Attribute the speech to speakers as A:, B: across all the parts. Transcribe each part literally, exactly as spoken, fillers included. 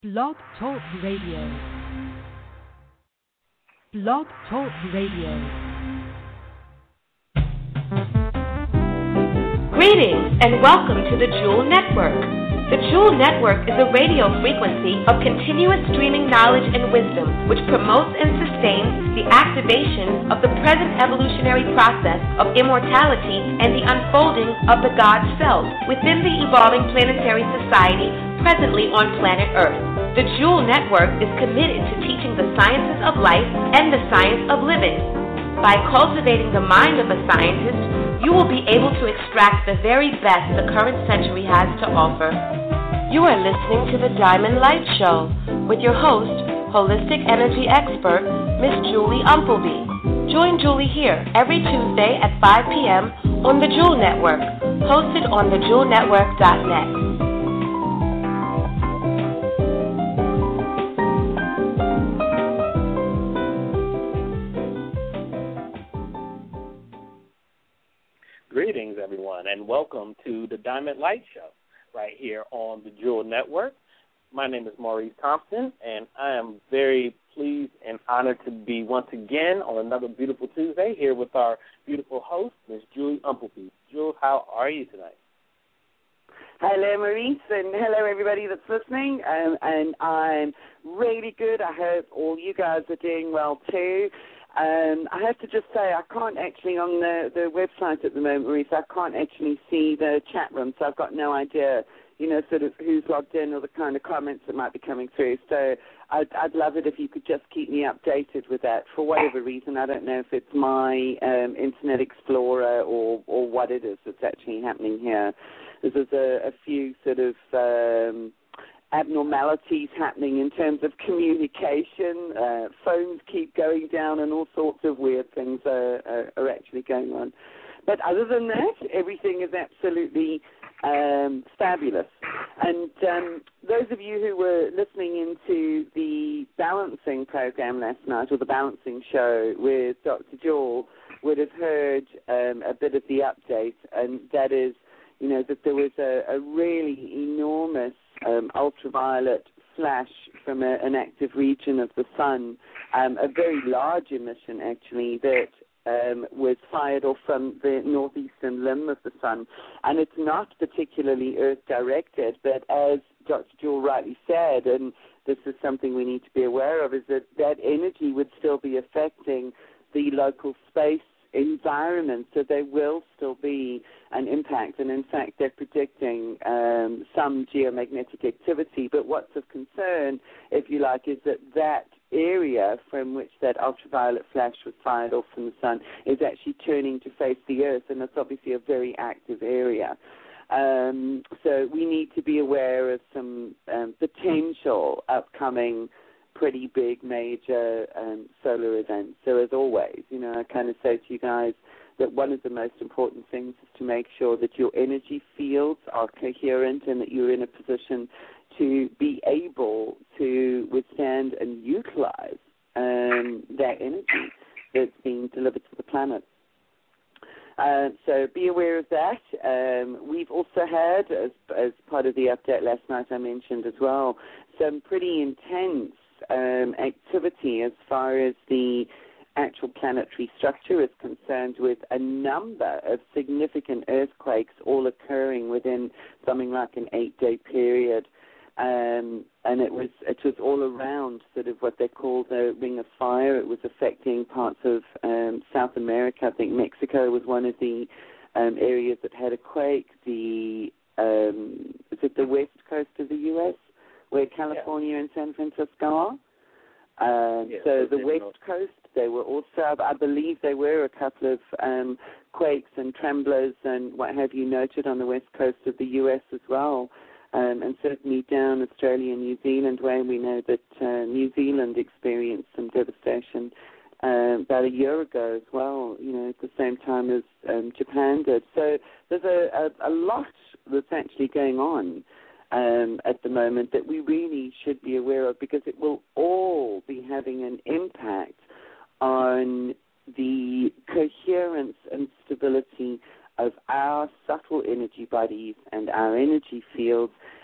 A: Blog Talk Radio. Blog Talk Radio.
B: Greetings and welcome to the Jewel Network. The Jewel Network is a radio frequency of continuous streaming knowledge and wisdom which promotes and sustains the activation of the present evolutionary process of immortality and the unfolding of the God Self within the evolving planetary society presently on planet Earth. The Jewel Network is committed to teaching the sciences of life and the science of living. By cultivating the mind of a scientist, you will be able to extract the very best the current century has to offer. You are listening to The Diamond Light Show with your host, holistic energy expert, Miss Julie Umpleby. Join Julie here every Tuesday at five p.m. on the Jewel Network, hosted on the jewel network dot net.
C: Greetings, everyone, and welcome to the Diamond Light Show right here on the Jewel Network. My name is Maurice Thompson, and I am very pleased and honored to be once again on another beautiful Tuesday here with our beautiful host, Miss Julie Umpleby. Jules, how are you tonight?
D: Hello, Maurice, and hello, everybody that's listening, um, and I'm really good. I hope all you guys are doing well, too. Um, I have to just say I can't actually, on the, the website at the moment, Maurice, I can't actually see the chat room, so I've got no idea, you know, sort of who's logged in or the kind of comments that might be coming through. So I'd, I'd love it if you could just keep me updated with that for whatever reason. I don't know if it's my um, Internet Explorer or, or what it is that's actually happening here. There's a, a few sort of Um, abnormalities happening in terms of communication. Uh, phones keep going down and all sorts of weird things are, are, are actually going on. But other than that, everything is absolutely um, fabulous. And um, those of you who were listening into the balancing program last night, or the balancing show with Doctor Jewel, would have heard um, a bit of the update, and that is, you know, that there was a, a really enormous Um, ultraviolet flash from a, an active region of the sun, um, a very large emission actually that um, was fired off from the northeastern limb of the sun. And it's not particularly Earth-directed, but as Doctor Jewel rightly said, and this is something we need to be aware of, is that that energy would still be affecting the local space environment, so there will still be an impact, and in fact they're predicting um, some geomagnetic activity, but what's of concern, if you like, is that that area from which that ultraviolet flash was fired off from the sun is actually turning to face the Earth, and it's obviously a very active area. Um, so we need to be aware of some um, potential upcoming pretty big major um, solar events. So as always, you know, I kind of say to you guys that one of the most important things is to make sure that your energy fields are coherent and that you're in a position to be able to withstand and utilize um, that energy that's being delivered to the planet. Uh, so be aware of that. Um, we've also had, as, as part of the update last night I mentioned as well, some pretty intense Um, activity as far as the actual planetary structure is concerned, with a number of significant earthquakes all occurring within something like an eight-day period. Um, and it was it was all around sort of what they call the Ring of Fire. It was affecting parts of um, South America. I think Mexico was one of the um, areas that had a quake. The um, is it the west coast of the U S, where California yeah. and San Francisco are. Uh,
C: yeah,
D: so the West Coast, they were also, I believe there were a couple of um, quakes and tremblers and what have you noted on the West Coast of the U S as well. Um, and certainly down Australia and New Zealand, where we know that uh, New Zealand experienced some devastation uh, about a year ago as well, you know, at the same time as um, Japan did. So there's a, a, a lot that's actually going on Um, at the moment that we really should be aware of, because it will all be having an impact on the coherence and stability of our subtle energy bodies and our energy fields,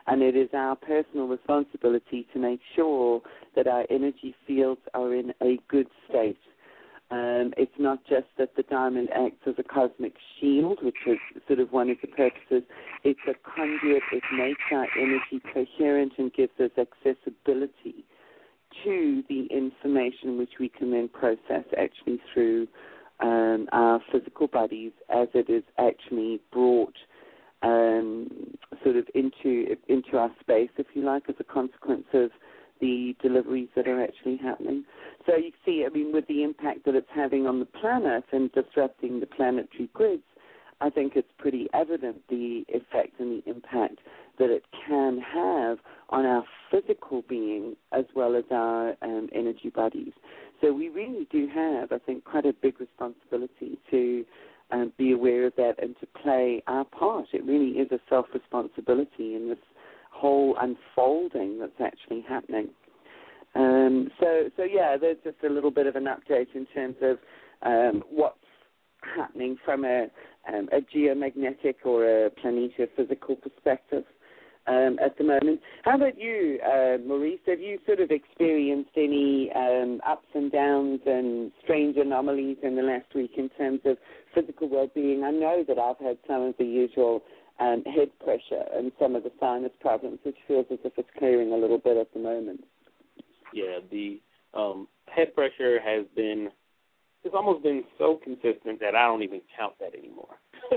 D: And it is our personal responsibility to make sure that our energy fields are in a good state. Um, it's not just that the diamond acts as a cosmic shield, which is sort of one of the purposes. It's a conduit. It makes our energy coherent and gives us accessibility to the information which we can then process actually through um, our physical bodies as it is actually brought um, sort of into into our space, if you like, as a consequence of the deliveries that are actually happening. So you see, I mean, with the impact that it's having on the planet and disrupting the planetary grids, I think it's pretty evident the effect and the impact that it can have on our physical being as well as our um, energy bodies. So we really do have, I think, quite a big responsibility to um, be aware of that and to play our part. It really is a self-responsibility in this whole unfolding that's actually happening. Um, so, so yeah, there's just a little bit of an update in terms of um, what's happening from a, um, a geomagnetic or a planetophysical perspective um, at the moment. How about you, uh, Maurice? Have you sort of experienced any um, ups and downs and strange anomalies in the last week in terms of physical well-being? I know that I've had some of the usual Um, head pressure and some of the sinus problems, which feels as if it's clearing a little bit at the moment.
C: Yeah, the um, head pressure has been, it's almost been so consistent that I don't even count that anymore.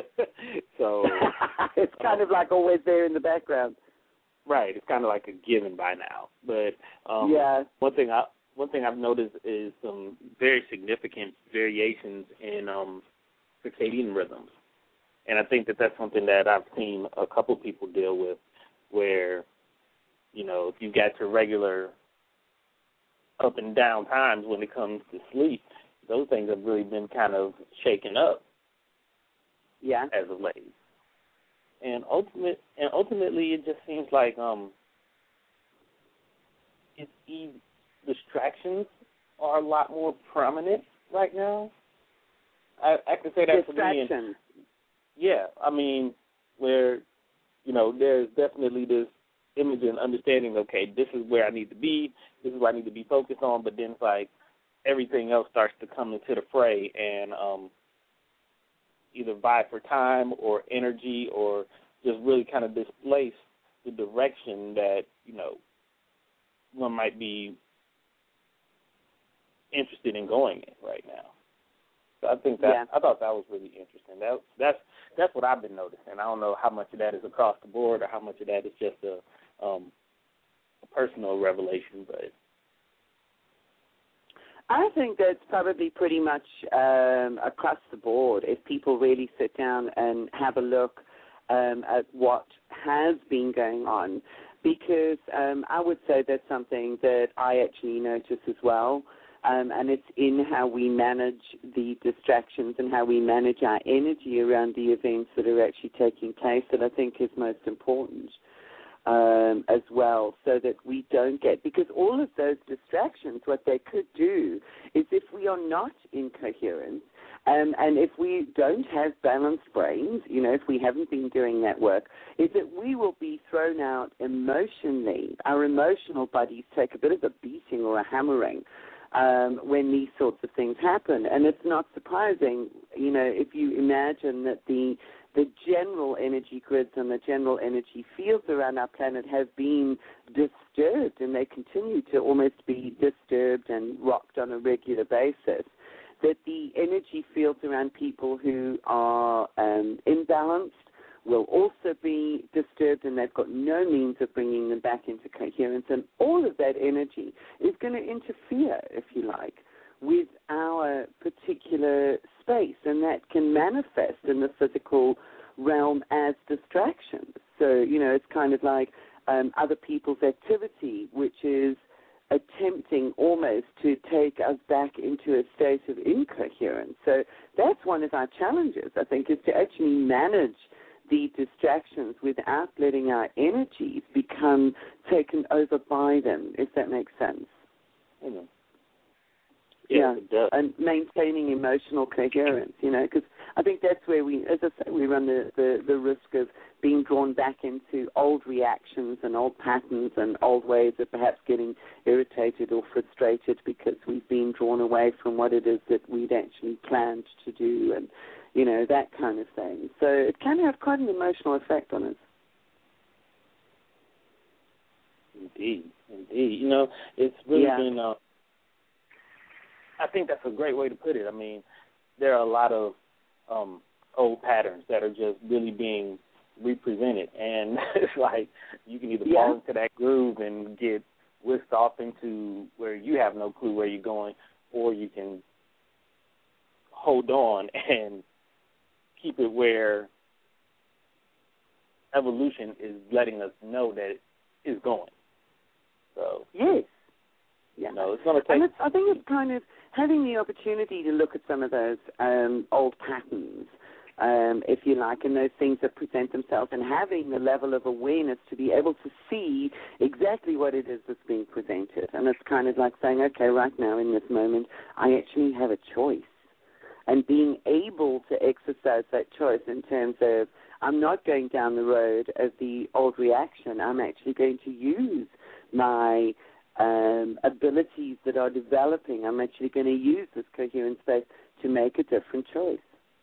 C: so
D: It's kind um, of like always there in the background.
C: Right, it's kind of like a given by now. But um,
D: yeah.
C: one thing I one thing I've noticed is some very significant variations in um, circadian rhythms. And I think that that's something that I've seen a couple people deal with where, you know, if you got your regular up and down times when it comes to sleep, those things have really been kind of shaken up
D: yeah.
C: as of late. And ultimate, and ultimately it just seems like um, it's easy, distractions are a lot more prominent right now. I, I can say that for me. And, yeah, I mean, where, you know, there's definitely this image and understanding, okay, this is where I need to be, this is what I need to be focused on, but then it's like everything else starts to come into the fray and um, either vie for time or energy or just really kind of displace the direction that, you know, one might be interested in going in right now. So I think that
D: yeah.
C: I thought that was really interesting. That that's that's what I've been noticing. I don't know how much of that is across the board or how much of that is just a, um, a personal revelation, but
D: I think that's probably pretty much um, across the board. If people really sit down and have a look um, at what has been going on, because um, I would say that's something that I actually notice as well. Um, and it's in how we manage the distractions and how we manage our energy around the events that are actually taking place that I think is most important um, as well, so that we don't get, because all of those distractions, what they could do is if we are not in coherence um, and if we don't have balanced brains, you know, if we haven't been doing that work, is that we will be thrown out emotionally. Our emotional bodies take a bit of a beating or a hammering Um, when these sorts of things happen. And it's not surprising, you know, if you imagine that the the general energy grids and the general energy fields around our planet have been disturbed, and they continue to almost be disturbed and rocked on a regular basis, that the energy fields around people who are um, imbalanced will also be disturbed, and they've got no means of bringing them back into coherence. And all of that energy is going to interfere, if you like, with our particular space, and that can manifest in the physical realm as distractions. So, you know, it's kind of like um, other people's activity, which is attempting almost to take us back into a state of incoherence. So that's one of our challenges, I think, is to actually manage the distractions without letting our energies become taken over by them, if that makes sense.
C: Mm-hmm.
D: yeah,
C: it does.
D: And maintaining emotional coherence, you know, because I think that's where we, as I say, we run the, the, the risk of being drawn back into old reactions and old patterns and old ways of perhaps getting irritated or frustrated because we've been drawn away from what it is that we'd actually planned to do and, you know, that kind of thing. So it can have quite an emotional effect on us.
C: Indeed, indeed. You know, it's really
D: yeah.
C: been, uh, I think that's a great way to put it. I mean, there are a lot of um, old patterns that are just really being represented, and it's like you can either
D: yeah.
C: fall into that groove and get whisked off into where you have no clue where you're going, or you can hold on and keep it where evolution is letting us know that it is going. So
D: yes. Yeah.
C: No, it's going to take.
D: And it's, I think it's kind of having the opportunity to look at some of those um, old patterns, um, if you like, and those things that present themselves, and having the level of awareness to be able to see exactly what it is that's being presented. And it's kind of like saying, okay, right now in this moment, I actually have a choice. And being able to exercise that choice in terms of I'm not going down the road of the old reaction. I'm actually going to use my um, abilities that are developing. I'm actually going to use this coherent space to make a different choice,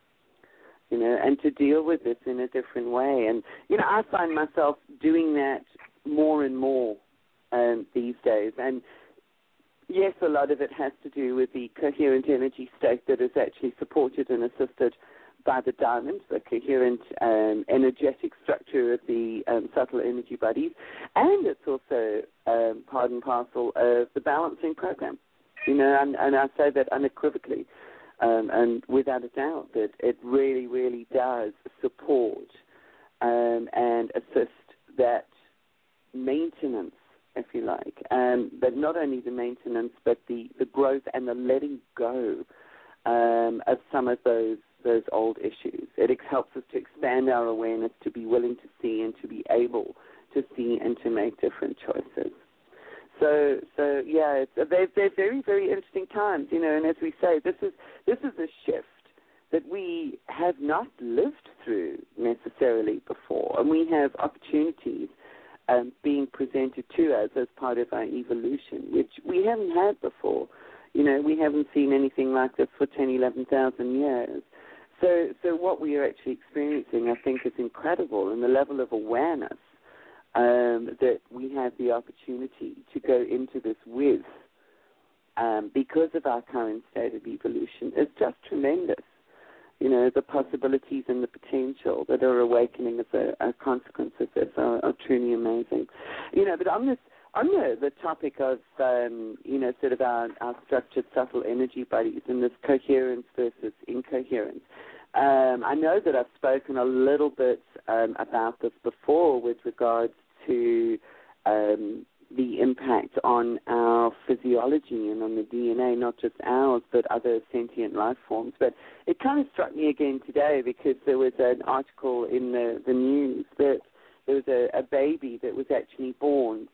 D: you know, and to deal with this in a different way. And, you know, I find myself doing that more and more um, these days. And, yes, a lot of it has to do with the coherent energy state that is actually supported and assisted by the diamond, the coherent um, energetic structure of the um, subtle energy bodies, and it's also um, part and parcel of the balancing program. You know, and, and I say that unequivocally um, and without a doubt that it really, really does support um, and assist that maintenance, if you like, um, but not only the maintenance, but the, the growth and the letting go um, of some of those those old issues. It helps us to expand our awareness, to be willing to see and to be able to see and to make different choices. So, so yeah, it's, they're, they're very, very interesting times, you know, and as we say, this is this is a shift that we have not lived through necessarily before, and we have opportunities um, being presented to us as part of our evolution, which we haven't had before. You know, we haven't seen anything like this for ten, eleven thousand years. So, so what we are actually experiencing, I think, is incredible, and the level of awareness um, that we have the opportunity to go into this with um, because of our current state of evolution is just tremendous. You know, the possibilities and the potential that are awakening as a, a consequence of this are, are truly amazing. You know, but on this, on the, the topic of, um, you know, sort of our, our structured subtle energy bodies and this coherence versus incoherence, um, I know that I've spoken a little bit um, about this before with regards to um, the impact on our physiology and on the D N A, not just ours, but other sentient life forms. But it kind of struck me again today because there was an article in the, the news that there was a, a baby that was actually born.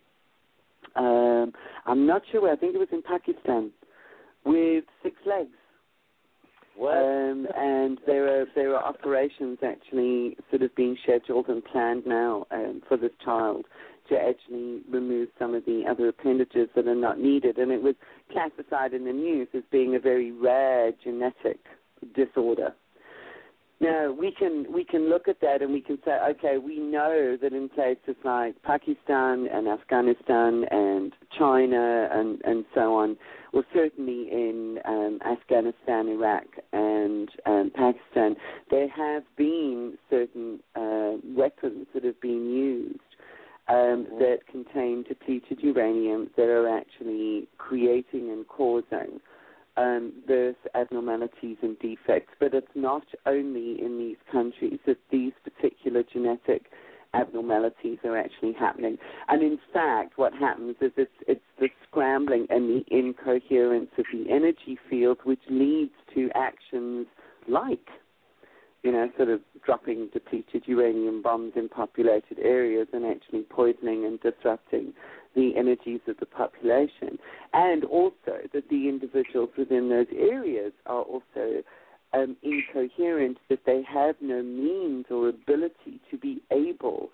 D: Um, I'm not sure where. I think it was in Pakistan with six legs.
C: What?
D: Um, and there are there are operations actually sort of being scheduled and planned now um, for this child to actually remove some of the other appendages that are not needed. And it was classified in the news as being a very rare genetic disorder. Now, we can we can look at that and we can say, okay, we know that in places like Pakistan and Afghanistan and China and, and so on, well, certainly in um, Afghanistan, Iraq, and um, Pakistan, there have been certain uh, weapons that have been used um, that contain depleted uranium that are actually creating and causing Um, birth abnormalities and defects, but it's not only in these countries that these particular genetic abnormalities are actually happening. And in fact, what happens is it's, it's the scrambling and the incoherence of the energy field which leads to actions like, you know, sort of dropping depleted uranium bombs in populated areas and actually poisoning and disrupting the energies of the population. And also that the individuals within those areas are also um, incoherent, that they have no means or ability to be able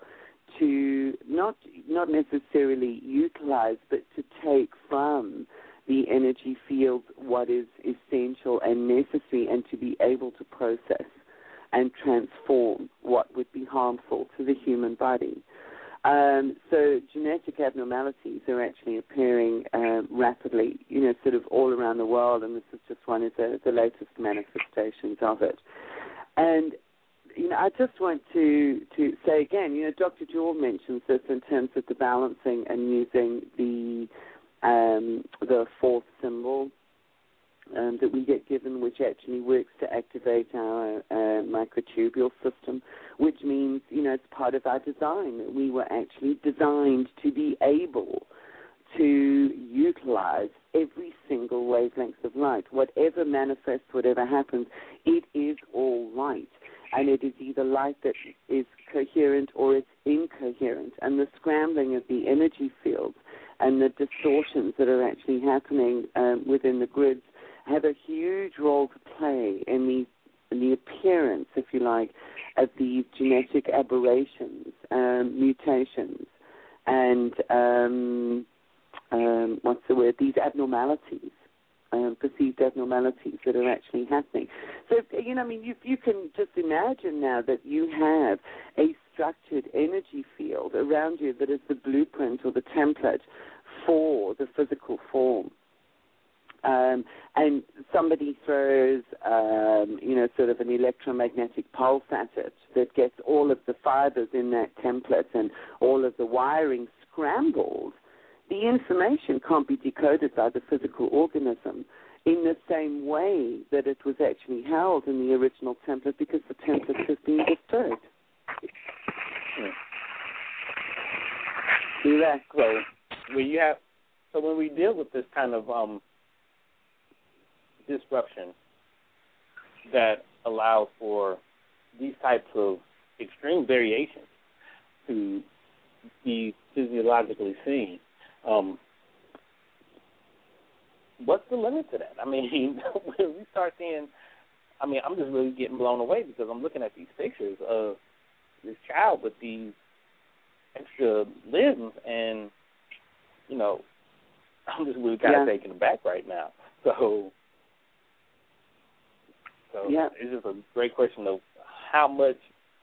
D: to not not necessarily utilize, but to take from the energy field what is essential and necessary, and to be able to process and transform what would be harmful to the human body. Um, so genetic abnormalities are actually appearing uh, rapidly, you know, sort of all around the world, and this is just one of the, the latest manifestations of it. And, you know, I just want to, to say again, you know, Doctor Jewell mentions this in terms of the balancing and using the um, the fourth symbol Um, that we get given, which actually works to activate our uh, microtubule system, which means, you know, it's part of our design. We were actually designed to be able to utilize every single wavelength of light. Whatever manifests, whatever happens, it is all light. And it is either light that is coherent or it's incoherent. And the scrambling of the energy fields and the distortions that are actually happening um, within the grids have a huge role to play in the, in the appearance, if you like, of these genetic aberrations, um, mutations, and um, um, what's the word? These abnormalities, um, perceived abnormalities that are actually happening. So, you know, I mean, you, you can just imagine now that you have a structured energy field around you that is the blueprint or the template for the physical form. Um, and somebody throws, um, you know, sort of an electromagnetic pulse at it that gets all of the fibers in that template and all of the wiring scrambled, the information can't be decoded by the physical organism in the same way that it was actually held in the original template, because the template has been disturbed.
C: See that? So when you have, so when we deal with this kind of um, disruption that allows for these types of extreme variations to be physiologically seen, um, what's the limit to that? I mean, when we start seeing, I mean, I'm just really getting blown away because I'm looking at these pictures of this child with these extra limbs, and, you know, I'm just really kind of
D: yeah.
C: taken aback right now. So, so
D: yeah.
C: it's just a great question of how much,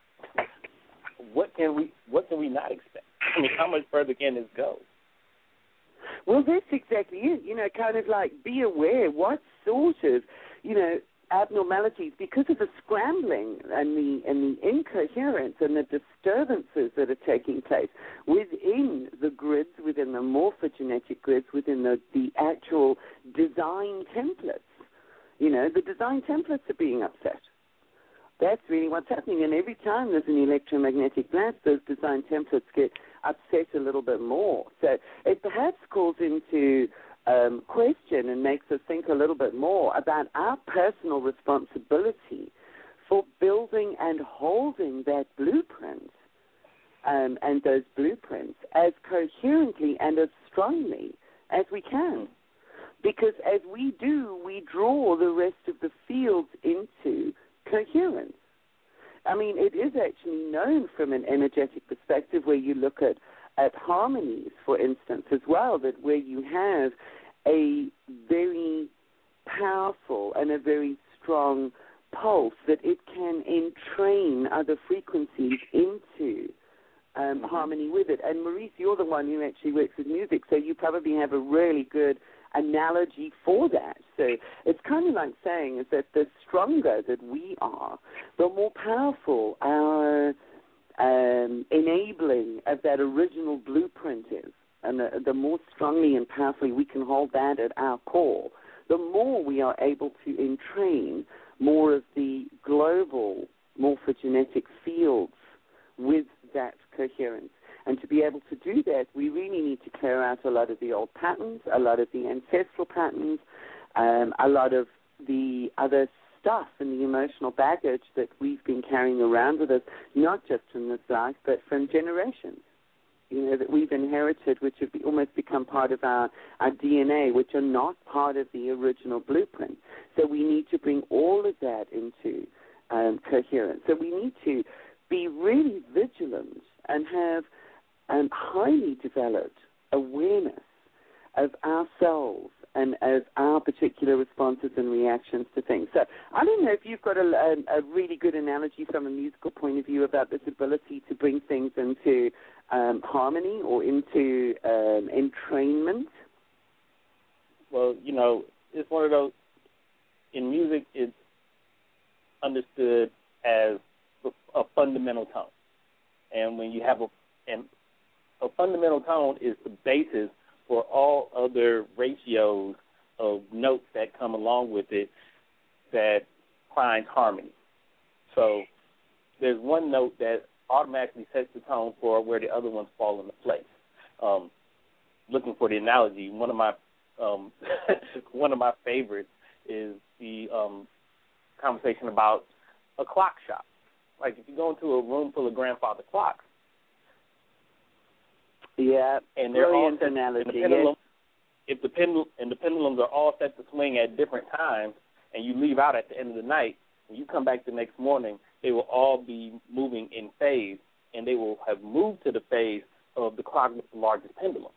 C: what can we, what can we not expect? I mean, how much further can this go?
D: Well, that's exactly it. You know, kind of like be aware what sort of, you know, abnormalities, because of the scrambling and the and the incoherence and the disturbances that are taking place within the grids, within the morphogenetic grids, within the, the actual design templates. You know, the design templates are being upset. That's really what's happening. And every time there's an electromagnetic blast, those design templates get upset a little bit more. So it perhaps calls into um, question and makes us think a little bit more about our personal responsibility for building and holding that blueprint um, and those blueprints as coherently and as strongly as we can. Because as we do, we draw the rest of the fields into coherence. I mean, it is actually known from an energetic perspective, where you look at, at harmonies, for instance, as well, that where you have a very powerful and a very strong pulse, that it can entrain other frequencies into um, harmony with it. And Maurice, you're the one who actually works with music, so you probably have a really good analogy for that. So it's kind of like saying is that the stronger that we are, the more powerful our um, enabling of that original blueprint is, and the, the more strongly and powerfully we can hold that at our core, the more we are able to entrain more of the global morphogenetic fields with that coherence. And to be able to do that, we really need to clear out a lot of the old patterns, a lot of the ancestral patterns, um, a lot of the other stuff and the emotional baggage that we've been carrying around with us, not just from this life, but from generations, you know, that we've inherited, which have be, almost become part of our, our D N A, which are not part of the original blueprint. So we need to bring all of that into um, coherence. So we need to be really vigilant and have um, highly developed awareness of ourselves and of our particular responses and reactions to things. So I don't know if you've got a, a, a really good analogy from a musical point of view about this ability to bring things into um, harmony or into um, entrainment.
C: Well, you know, it's one of those, in music, it's understood as a fundamental tone. And when you have a, and a fundamental tone is the basis for all other ratios of notes that come along with it that finds harmony. So there's one note that automatically sets the tone for where the other ones fall into place. Um, looking for the analogy, one of my um, one of my favorites is the um, conversation about a clock shop. Like if you go into a room full of grandfather clocks,
D: yeah,
C: and they're all
D: brilliant
C: set,
D: analogy.
C: and the pendulum,
D: yes.
C: if the pendulum and the pendulums are all set to swing at different times, and you leave out at the end of the night, when you come back the next morning, they will all be moving in phase, and they will have moved to the phase of the clock with the largest pendulum.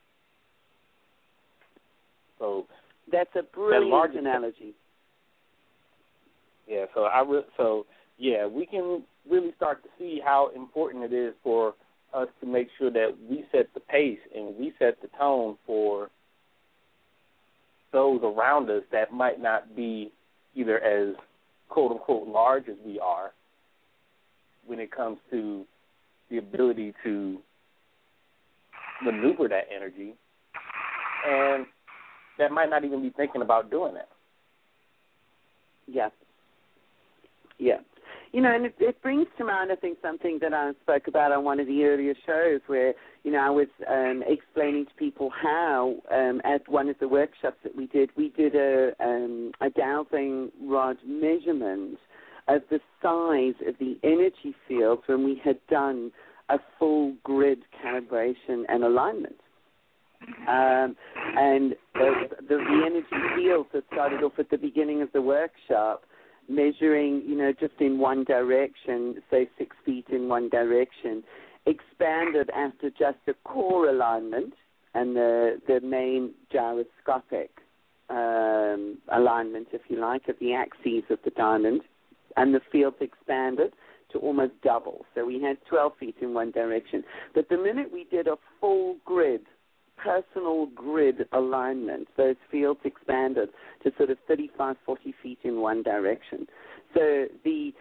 C: So
D: that's a brilliant
C: largest,
D: analogy.
C: Yeah, so I re- so yeah, we can really start to see how important it is for us to make sure that we set the pace and we set the tone for those around us that might not be either as quote-unquote large as we are when it comes to the ability to maneuver that energy, and that might not even be thinking about doing that.
D: Yeah. Yeah. You know, and it, it brings to mind, I think, something that I spoke about on one of the earlier shows where, you know, I was um, explaining to people how, um, at one of the workshops that we did, we did a, um, a dowsing rod measurement of the size of the energy fields when we had done a full grid calibration and alignment. Um, and the, the, the energy fields that started off at the beginning of the workshop measuring, you know, just in one direction, say six feet in one direction, expanded after just the core alignment and the the main gyroscopic um, alignment, if you like, of the axes of the diamond, and the fields expanded to almost double. So we had twelve feet in one direction. But the minute we did a full grid, personal grid alignment, those fields expanded to sort of thirty-five, forty feet in one direction. So the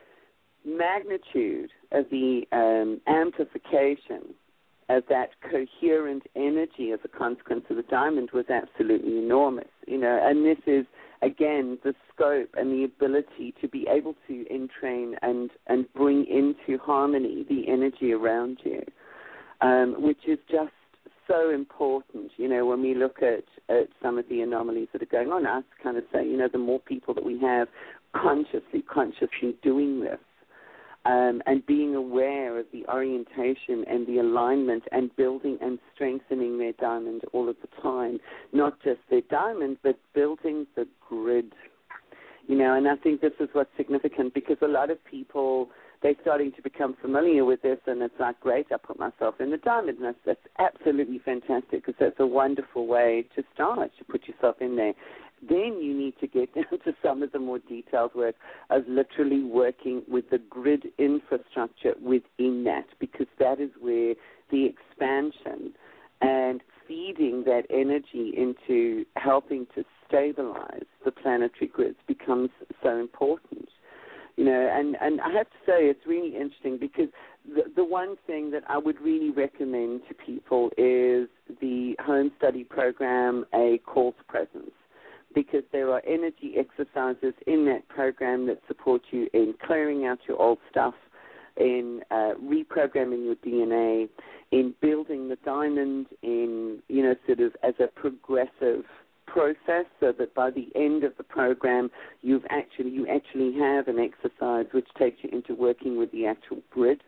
D: magnitude of the um, amplification of that coherent energy as a consequence of the diamond was absolutely enormous. You know, and this is, again, the scope and the ability to be able to entrain and, and bring into harmony the energy around you, um, which is just so important, you know, when we look at, at some of the anomalies that are going on. I kind of say, you know, the more people that we have consciously, consciously doing this um, and being aware of the orientation and the alignment and building and strengthening their diamond all of the time, not just their diamond, but building the grid, you know, and I think this is what's significant because a lot of people, they're starting to become familiar with this, and it's like, great, I put myself in the diamond. And that's, that's absolutely fantastic because that's a wonderful way to start, to put yourself in there. Then you need to get down to some of the more detailed work of literally working with the grid infrastructure within that, because that is where the expansion and feeding that energy into helping to stabilize the planetary grids becomes so important. You know, and, and I have to say it's really interesting because the, the one thing that I would really recommend to people is the home study program, A Call to Presence, because there are energy exercises in that program that support you in clearing out your old stuff, in uh, reprogramming your D N A, in building the diamond, in, you know, sort of as a progressive process, so that by the end of the program, you've actually you actually have an exercise which takes you into working with the actual grid.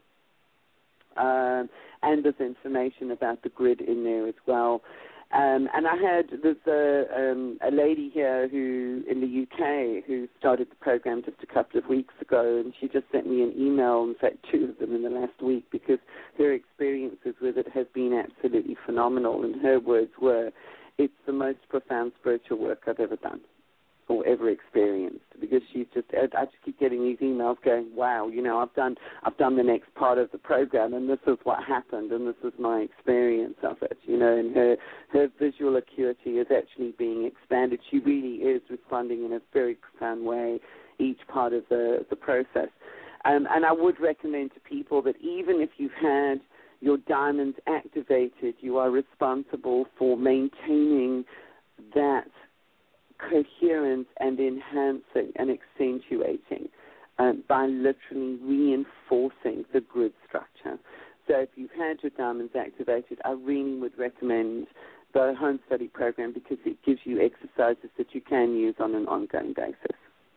D: Um, and there's information about the grid in there as well. Um, and I had, there's a, um, a lady here who, in the U K, who started the program just a couple of weeks ago, and she just sent me an email, in fact two of them in the last week, because her experiences with it have been absolutely phenomenal. And her words were, it's the most profound spiritual work I've ever done or ever experienced, because she's just, I just keep getting these emails going, wow, you know, I've done I've done the next part of the program, and this is what happened, and this is my experience of it, you know, and her, her visual acuity is actually being expanded. She really is responding in a very profound way each part of the, the process. Um, and I would recommend to people that even if you've had your diamonds activated, you are responsible for maintaining that coherence and enhancing and accentuating um, by literally reinforcing the grid structure. So if you've had your diamonds activated, I really would recommend the home study program, because it gives you exercises that you can use on an ongoing basis.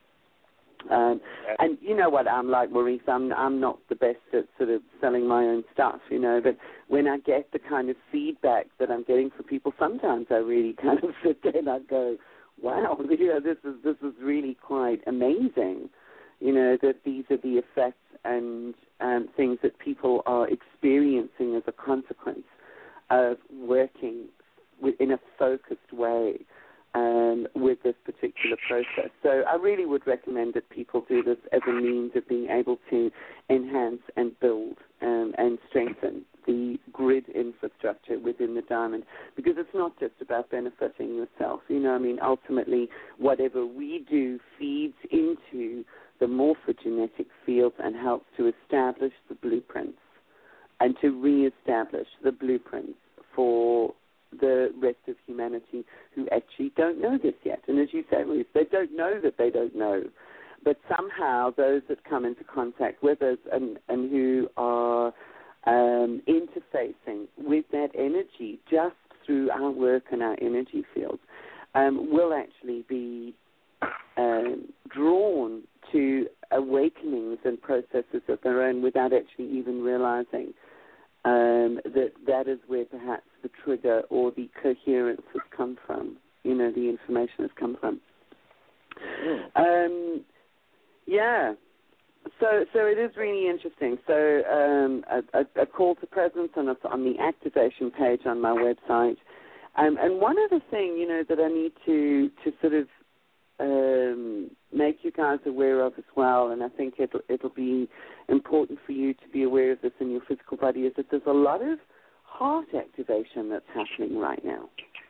D: Um, and you know what I'm like, Maurice, I'm, I'm not the best at sort of selling my own stuff, you know, but when I get the kind of feedback that I'm getting from people, sometimes I really kind of sit there and I go, wow, you know, this is this is really quite amazing, you know, that these are the effects and um, things that people are experiencing as a consequence of working with, in a focused way um, with this particular process. So I really would recommend that people do this as a means of being able to enhance and build um, and strengthen the grid infrastructure within the diamond, because it's not just about benefiting yourself. You know, I mean, ultimately, whatever we do feeds into the morphogenetic field and helps to establish the blueprints and to reestablish the blueprints for the rest of humanity who actually don't know this yet. And as you say, Ruth, they don't know that they don't know. But somehow those that come into contact with us and, and who are Um, interfacing with that energy just through our work and our energy fields um, will actually be um, drawn to awakenings and processes of their own without actually even realizing um, that that is where perhaps the trigger or the coherence has come from, you know, the information has come from. Mm. Um, yeah. So, so it is really interesting. So, um, a, a, a call to presence on, a, on the activation page on my website. Um, and one other thing, you know, that I need to to sort of um, make you guys aware of as well, and I think it'll it'll be important for you to be aware of this in your physical body, is that there's a lot of heart activation that's happening right now.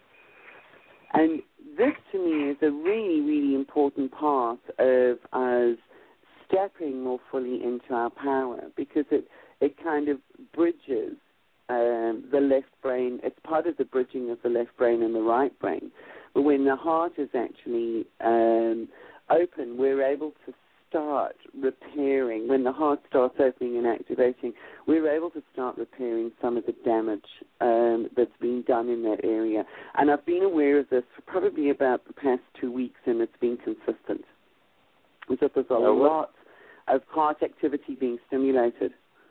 D: And this, to me, is a really, really important part of us stepping more fully into our power, because it, it kind of bridges um, the left brain. It's part of the bridging of the left brain and the right brain. But when the heart is actually um, open, we're able to start repairing. When the heart starts opening and activating, we're able to start repairing some of the damage um, that's been done in that area. And I've been aware of this for probably about the past two weeks, and it's been consistent. So there's a
C: now,
D: lot of heart activity being stimulated.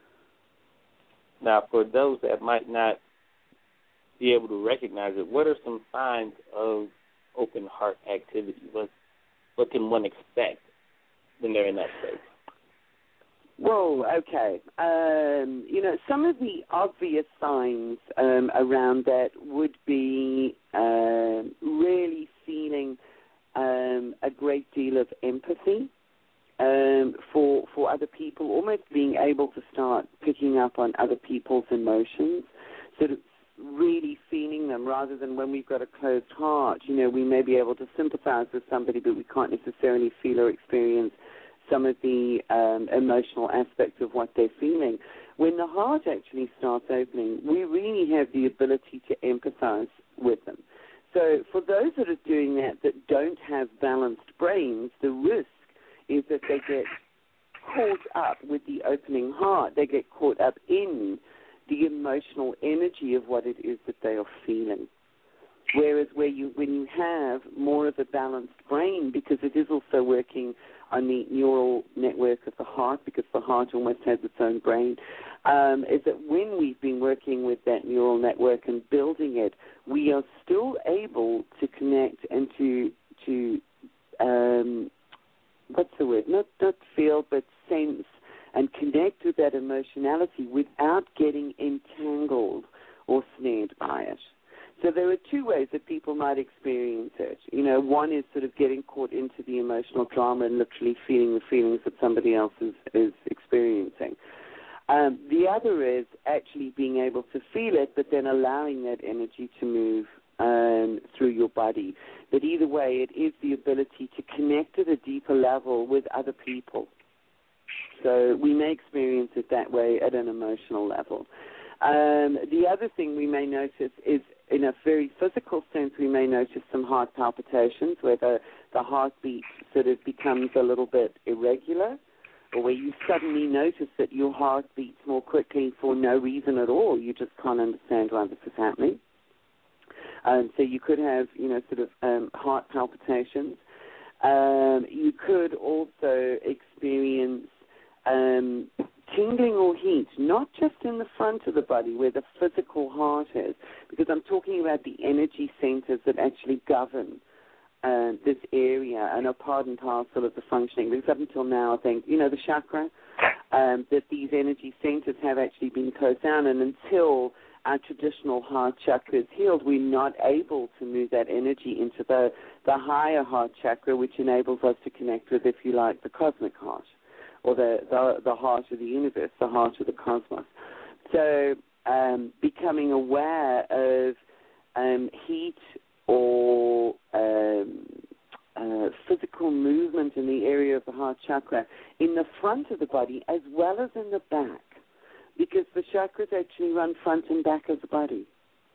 C: Now, for those that might not be able to recognize it, what are some signs of open heart activity? What what can one expect when they're in that state?
D: Whoa, okay. Um, you know, some of the obvious signs um, around that would be um, really feeling um, a great deal of empathy um, for for other people, almost being able to start picking up on other people's emotions, sort of really feeling them, rather than when we've got a closed heart. You know, we may be able to sympathize with somebody, but we can't necessarily feel or experience some of the um, emotional aspects of what they're feeling. When the heart actually starts opening, we really have the ability to empathize with them. So for those that are doing that that don't have balanced brains, the risk is that they get caught up with the opening heart. They get caught up in the emotional energy of what it is that they are feeling. Whereas where you, when you have more of a balanced brain, because it is also working on the neural network of the heart, because the heart almost has its own brain, um, is that when we've been working with that neural network and building it, we are still able to connect and to, to um, what's the word, not, not feel, but sense and connect with that emotionality without getting entangled or snared by it. So there are two ways that people might experience it. You know, one is sort of getting caught into the emotional drama and literally feeling the feelings that somebody else is, is experiencing. Um, the other is actually being able to feel it, but then allowing that energy to move um, through your body. But either way, it is the ability to connect at a deeper level with other people. So we may experience it that way at an emotional level. Um, the other thing we may notice is, in a very physical sense, we may notice some heart palpitations where the, the heartbeat sort of becomes a little bit irregular, or where you suddenly notice that your heart beats more quickly for no reason at all. You just can't understand why this is happening. Um, so you could have, you know, sort of um, heart palpitations. Um, you could also experience um, tingling or heat, not just in the front of the body where the physical heart is, because I'm talking about the energy centers that actually govern uh, this area and are part and parcel of the functioning. Because up until now, I think, you know, the chakra, um, that these energy centers have actually been closed down, and until our traditional heart chakra is healed, we're not able to move that energy into the, the higher heart chakra, which enables us to connect with, if you like, the cosmic heart, or the, the, the heart of the universe, the heart of the cosmos. So um, becoming aware of um, heat or um, uh, physical movement in the area of the heart chakra in the front of the body as well as in the back, because the chakras actually run front and back of the body.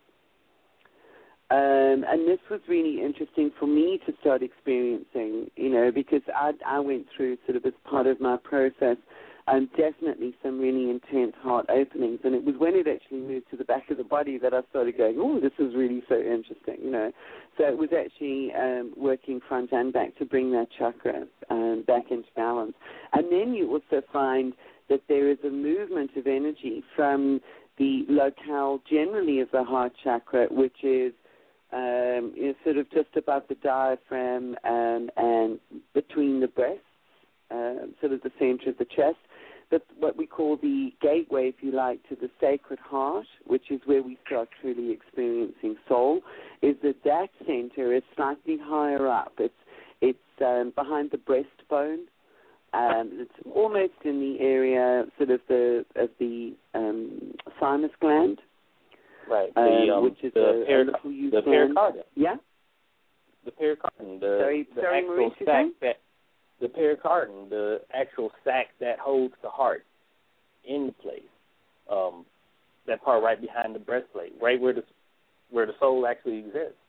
D: Um, and this was really interesting for me to start experiencing, you know, because I, I went through sort of as part of my process um, definitely some really intense heart openings. And it was when it actually moved to the back of the body that I started going, oh, this is really so interesting, you know. So it was actually um, working front and back to bring that chakra um, back into balance. And then you also find that there is a movement of energy from the locale generally of the heart chakra, which is Um, is sort of just above the diaphragm um, and between the breasts, uh, sort of the center of the chest. But what we call the gateway, if you like, to the sacred heart, which is where we start truly experiencing soul, is that that center is slightly higher up. It's it's um, behind the breastbone. Um, it's almost in the area, sort of the of the um, thymus gland.
C: Right, the, um,
D: which is
C: the,
D: a,
C: peric-
D: a
C: the pericardium.
D: Yeah?
C: The pericardium, the,
D: sorry,
C: the
D: sorry,
C: actual
D: Maurice,
C: sac that, the pericardium, the actual sac that holds the heart in place, um, that part right behind the breastplate, right where the, where the soul actually exists.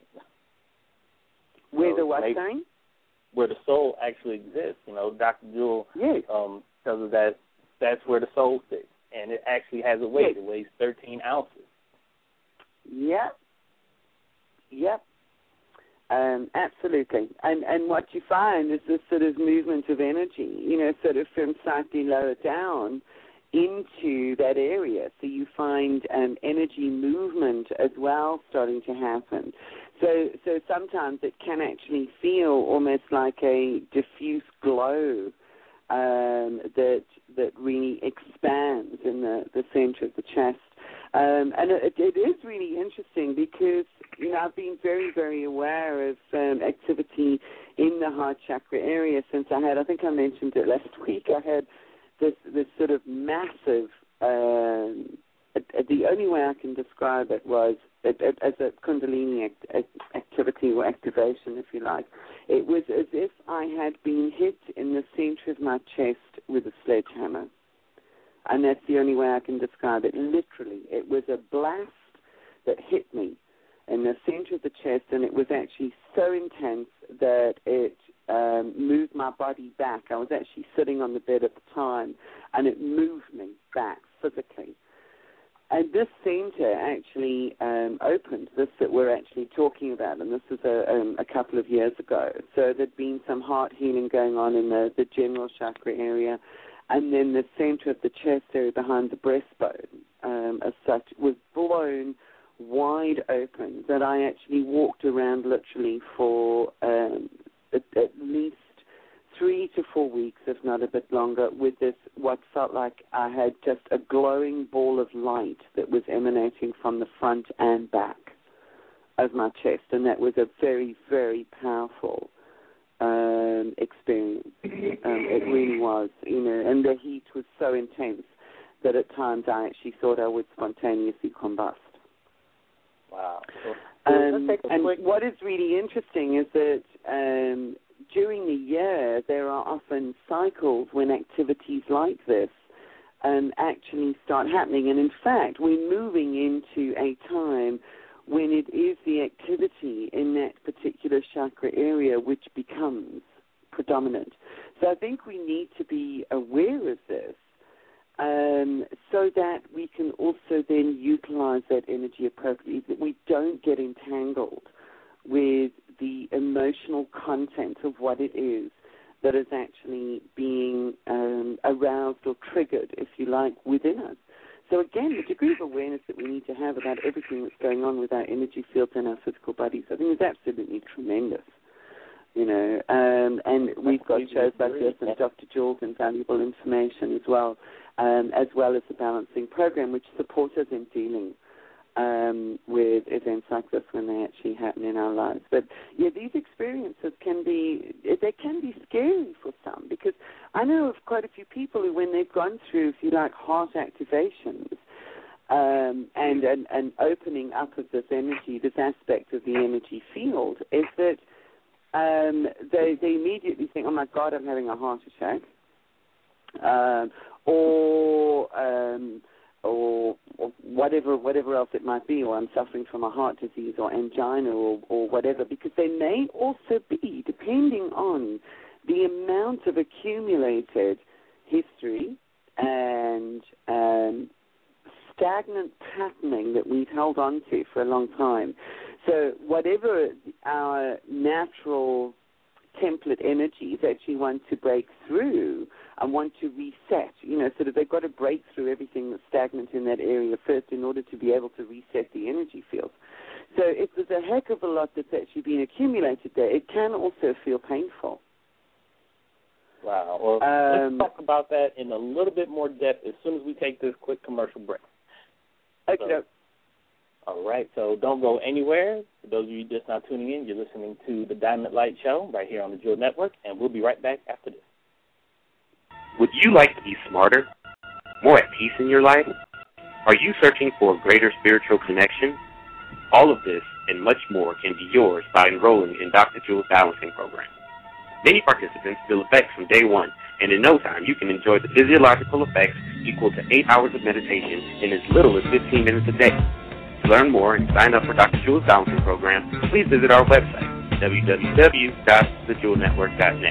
D: Where
C: so,
D: the what
C: right,
D: thing?
C: Where the soul actually exists. You know, Doctor Jewel
D: yes.
C: um, tells us that that's where the soul sits, and it actually has a weight.
D: Yes.
C: It weighs thirteen ounces.
D: Yep. Yep. Um, absolutely. And and what you find is this sort of movement of energy, you know, sort of from slightly lower down into that area. So you find um, energy movement as well starting to happen. So so sometimes it can actually feel almost like a diffuse glow um, that that really expands in the, the center of the chest. Um, and it, it is really interesting because, you know, I've been very, very aware of um, activity in the heart chakra area since I had, I think I mentioned it last week, I had this, this sort of massive, um, the only way I can describe it was it, it, as a Kundalini act, activity or activation, if you like. It was as if I had been hit in the center of my chest with a sledgehammer. And that's the only way I can describe it. Literally, it was a blast that hit me in the center of the chest, and it was actually so intense that it um, moved my body back. I was actually sitting on the bed at the time, and it moved me back physically. and this center actually um, opened, this that we're actually talking about, and this was a, um, a couple of years ago. So there'd been some heart healing going on in the, the general chakra area, and then the center of the chest area behind the breastbone, um, as such, was blown wide open, that I actually walked around literally for um, at, at least three to four weeks, if not a bit longer, with this, what felt like I had just a glowing ball of light that was emanating from the front and back of my chest, and that was a very, very powerful um, experience. Um, it really was, you know, and the heat was so intense that at times I actually thought I would spontaneously combust.
C: Wow.
D: Um, and what is really interesting is that um, during the year there are often cycles when activities like this um, actually start happening. And in fact, we're moving into a time when it is the activity in that particular chakra area which becomes predominant. So I think we need to be aware of this, Um, so that we can also then utilize that energy appropriately, that we don't get entangled with the emotional content of what it is that is actually being um, aroused or triggered, if you like, within us. So again, the degree of awareness that we need to have about everything that's going on with our energy fields and our physical bodies, I think is absolutely tremendous. You know, um, and we've got shows like this and Doctor Jules invaluable information as well, um, as well as the Balancing Program, which supports us in dealing um, with events like this when they actually happen in our lives. But, yeah, these experiences can be, they can be scary for some, because I know of quite a few people who, when they've gone through, if you like, heart activations, um, and an and, and opening up of this energy, this aspect of the energy field, is that Um, they, they immediately think, oh, my God, I'm having a heart attack, um, or, um, or or whatever whatever else it might be, or I'm suffering from a heart disease or angina or, or whatever, because they may also be, depending on the amount of accumulated history and um, stagnant patterning that we've held on to for a long time. So whatever our natural template energies actually want to break through and want to reset, you know, sort of they've got to break through everything that's stagnant in that area first in order to be able to reset the energy field. So if there's a heck of a lot that's actually been accumulated there, it can also feel painful.
C: Wow. Well,
D: um,
C: let's talk about that in a little bit more depth as soon as we take this quick commercial break.
D: Okay.
C: So, all right, so don't go anywhere. For those of you just now tuning in, you're listening to the Diamond Light Show right here on the Jewel Network, and we'll be right back after this.
E: Would you like to be smarter, more at peace in your life? Are you searching for a greater spiritual connection? All of this and much more can be yours by enrolling in Doctor Jewel's Balancing Program. Many participants feel effects from day one, and in no time you can enjoy the physiological effects equal to eight hours of meditation in as little as fifteen minutes a day. To learn more and sign up for Doctor Jewel's Balancing Program, please visit our website, w w w dot the jewel network dot net.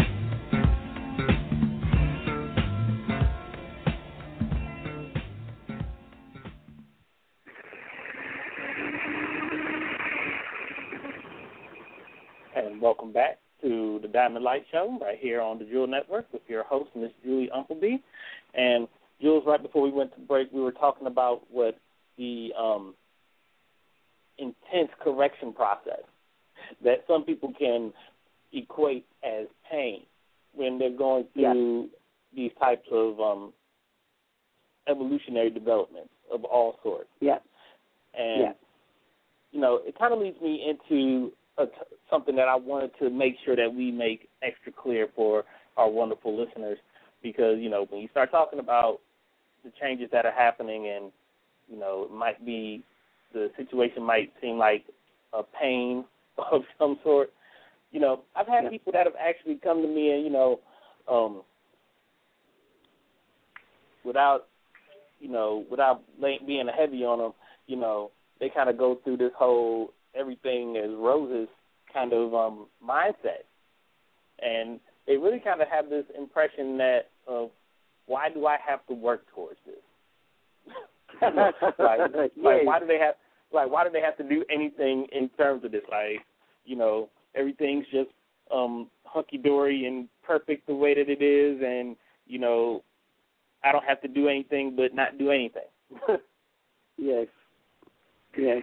C: And welcome back to the Diamond Light Show right here on the Jewel Network with your host, Miss Julie Umpleby. And Jules, right before we went to break, we were talking about what the um, intense correction process that some people can equate as pain when they're going through yes. these types of um, evolutionary developments of all sorts.
D: Yes.
C: And,
D: yes.
C: you know, it kind of leads me into a t- something that I wanted to make sure that we make extra clear for our wonderful listeners, because, you know, when you start talking about the changes that are happening and, you know, it might be, the situation might seem like a pain of some sort. You know, I've had yeah. people that have actually come to me and, you know, um, without, you know, without being heavy on them, you know, they kind of go through this whole everything is roses kind of um, mindset. And they really kind of have this impression that, uh, why do I have to work towards this? like,
D: yes.
C: like why do they have like why do they have to do anything in terms of this? Like, you know, everything's just um, hunky dory and perfect the way that it is, and you know, I don't have to do anything but not do anything.
D: Yes. Yes.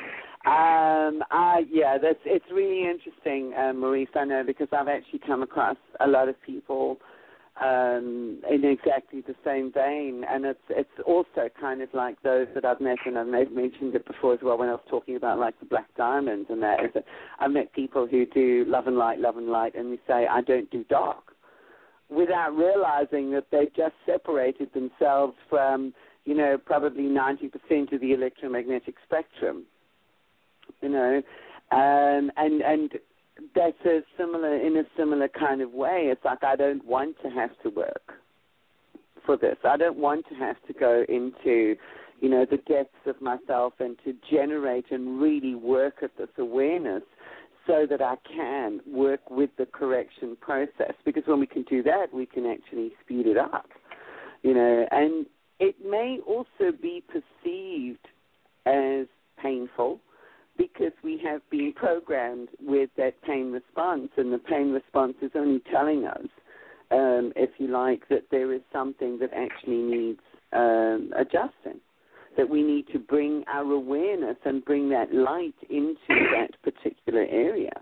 D: Um, uh, yeah, that's it's really interesting, uh, Maurice, I know, because I've actually come across a lot of people um, in exactly the same vein, and it's it's also kind of like those that I've met, and I've mentioned it before as well when I was talking about like the Black Diamond, and that is that I've met people who do love and light, love and light, and they say, I don't do dark, without realizing that they've just separated themselves from, you know, probably ninety percent of the electromagnetic spectrum, you know, um, and and that's a similar, in a similar kind of way. It's like I don't want to have to work for this. I don't want to have to go into, you know, the depths of myself and to generate and really work at this awareness so that I can work with the correction process. Because when we can do that, we can actually speed it up, you know, and it may also be perceived as painful because we have been programmed with that pain response, and the pain response is only telling us, um, if you like, that there is something that actually needs um, adjusting, that we need to bring our awareness and bring that light into that particular area,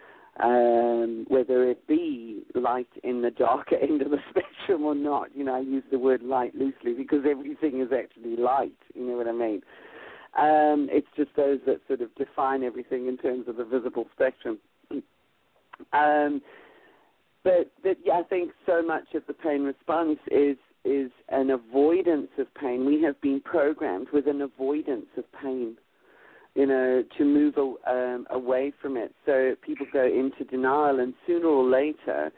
D: um, whether it be light in the darker end of the spectrum or not. You know, I use the word light loosely because everything is actually light, you know what I mean? Um, it's just those that sort of define everything in terms of the visible spectrum. Um, but, but yeah, I think so much of the pain response is is an avoidance of pain. We have been programmed with an avoidance of pain, you know, to move um, away from it. So people go into denial, and sooner or later,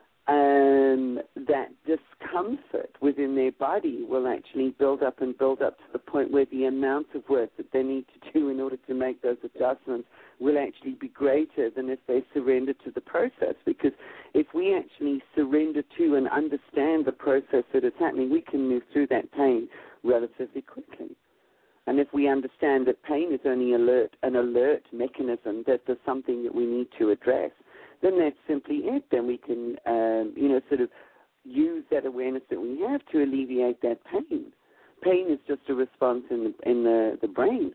D: um, that discomfort within their body will actually build up and build up to the point where the amount of work that they need to do in order to make those adjustments will actually be greater than if they surrender to the process. Because if we actually surrender to and understand the process that is happening, we can move through that pain relatively quickly. And if we understand that pain is only alert, an alert mechanism, that there's something that we need to address, then that's simply it. Then we can, um, you know, sort of use that awareness that we have to alleviate that pain. Pain is just a response in the, in the, the brain,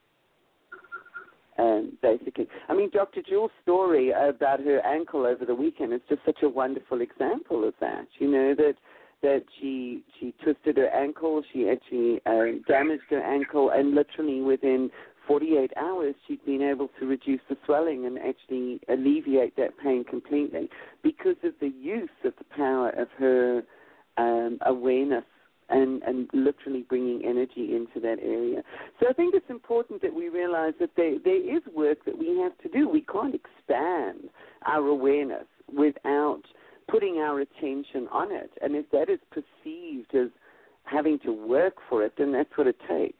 D: um, basically. I mean, Doctor Jewel's story about her ankle over the weekend is just such a wonderful example of that, you know, that that she she twisted her ankle, she actually uh, damaged her ankle, and literally within forty-eight hours, she'd been able to reduce the swelling and actually alleviate that pain completely because of the use of the power of her um, awareness and, and literally bringing energy into that area. So I think it's important that we realize that there, there is work that we have to do. We can't expand our awareness without putting our attention on it. And if that is perceived as having to work for it, then that's what it takes.